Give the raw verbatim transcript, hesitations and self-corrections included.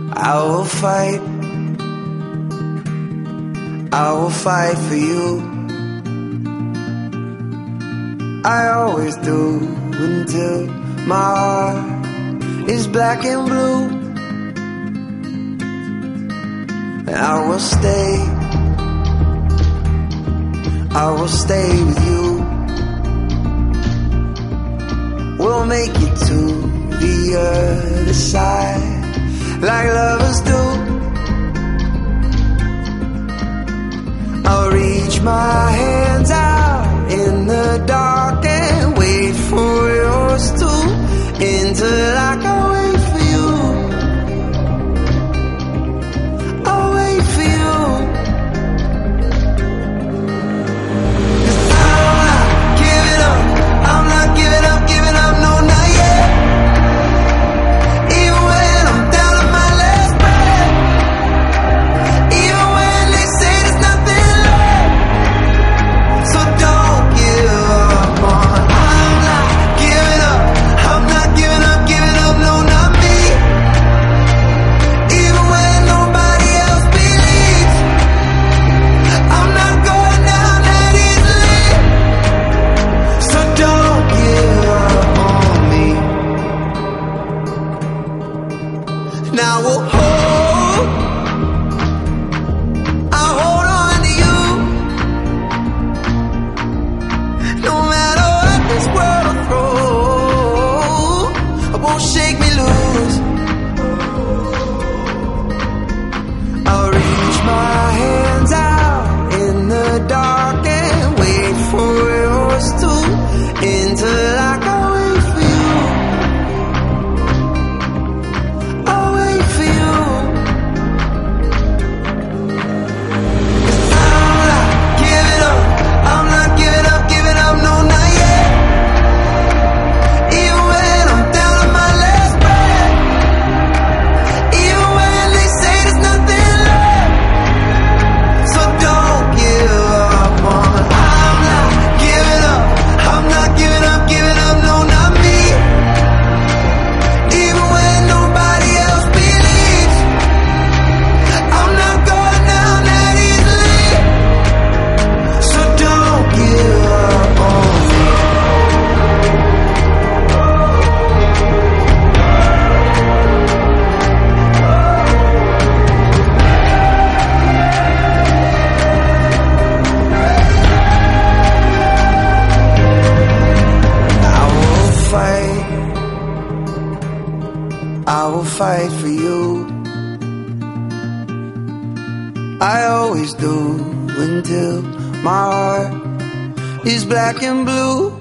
I will fight, I will fight for you. I always do until my heart is black and blue. And I will stay, I will stay with you. We'll make it to the other side like lovers do. I'll reach my hands out in the dark and wait for yours too, until I can wait for you. I'll wait for you, 'cause I'm not giving up, I'm not giving up, giving up, no, not yet. Even when I'm down to my last breath, even when they say there's nothing left. So don't give up on, I'm not giving up, I'm not giving up, giving up, no, not me. Even when nobody else believes, I'm not going down that easily. So don't give up on me. Now we'll hold, I'll hold on to you. No matter what this world will throw, it won't shake me loose. I'll reach my hands out in the dark and wait for yours too, until I can wait for you. I'll wait for you, 'cause I'm not giving up, I'm not giving up, giving up, no, not yet. Even when I'm down to my last breath, even when they say there's nothing left. So don't give up on, I'm not giving up, I'm not giving up, giving up, no, not me. Even when nobody else believes, I'm not going down that easily. So don't give up on me. I will fight, I will fight for you. I always do until my heart is black and blue.